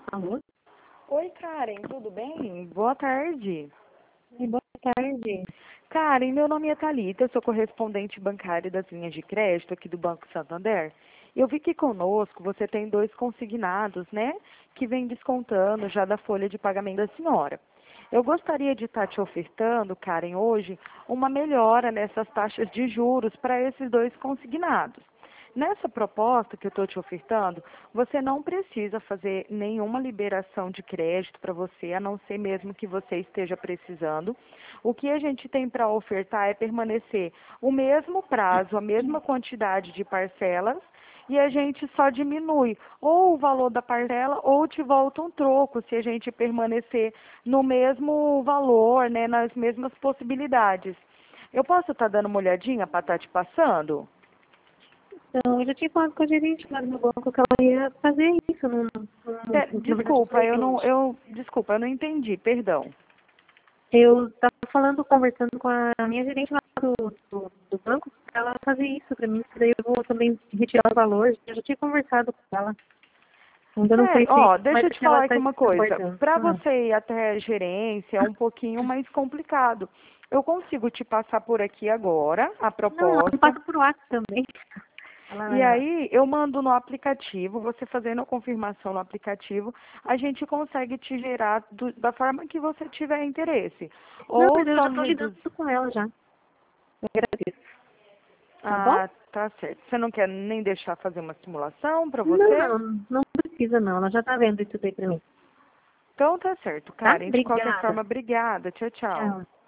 Alô? Oi, Karen, tudo bem? Boa tarde. Boa tarde. Karen, meu nome é Thalita, eu sou correspondente bancária das linhas de crédito aqui do Banco Santander. Eu vi que conosco você tem 2 consignados, né? Que vem descontando já da folha de pagamento da senhora. Eu gostaria de estar te ofertando, Karen, hoje, uma melhora nessas taxas de juros para esses 2 consignados. Nessa proposta que eu estou te ofertando, você não precisa fazer nenhuma liberação de crédito para você, a não ser mesmo que você esteja precisando. O que a gente tem para ofertar é permanecer o mesmo prazo, a mesma quantidade de parcelas, e a gente só diminui ou o valor da parcela ou te volta um troco, se a gente permanecer no mesmo valor, né, nas mesmas possibilidades. Eu posso estar dando uma olhadinha para estar te passando? Então, eu já tinha falado com a gerente lá do meu banco que ela ia fazer isso. Na verdade, Desculpa, foi hoje. desculpa, eu não entendi, perdão. Eu estava falando, conversando com a minha gerente lá do banco, para ela fazer isso para mim, que daí eu vou também retirar o valor. Eu já tinha conversado com ela. Ainda não foi Certo, ó, feito, deixa mas eu te assim, ela falar está aqui uma se coisa. aguardando. Para Ah. você ir até a gerência é um pouquinho mais complicado. Eu consigo te passar por aqui agora a Não, ela proposta. passa por WhatsApp também. E Ela, aí eu mando no aplicativo, você fazendo a confirmação no aplicativo, a gente consegue te gerar da forma que você tiver interesse. não, Ou mas eu já só estou lidando reduz. com ela já. Eu agradeço. Tá bom? Ah, tá certo. Você não quer nem deixar fazer uma simulação para Não, você? não, não precisa não. Ela já tá vendo isso daí pra mim. Então tá certo, Tá? Karen. De qualquer Obrigada. forma, obrigada. Tchau, tchau. Tchau.